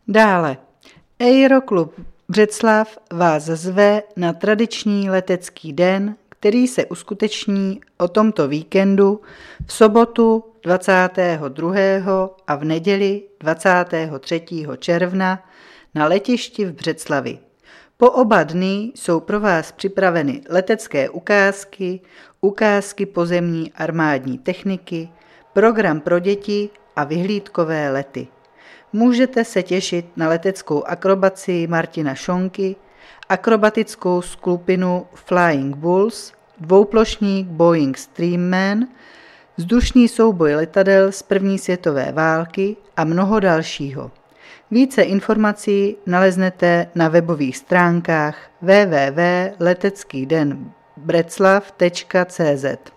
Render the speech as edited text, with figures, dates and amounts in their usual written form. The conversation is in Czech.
Dále, Aeroklub Břeclav vás zve na tradiční letecký den, který se uskuteční o tomto víkendu v sobotu 22. a v neděli 23. června na letišti v Břeclavi. Po oba dny jsou pro vás připraveny letecké ukázky pozemní armádní techniky, program pro děti a vyhlídkové lety. Můžete se těšit na leteckou akrobaci Martina Šonky, akrobatickou skupinu Flying Bulls, dvouplošník Boeing Streamman, vzdušný souboj letadel z první světové války a mnoho dalšího. Více informací naleznete na webových stránkách www.leteckydenbreclav.cz.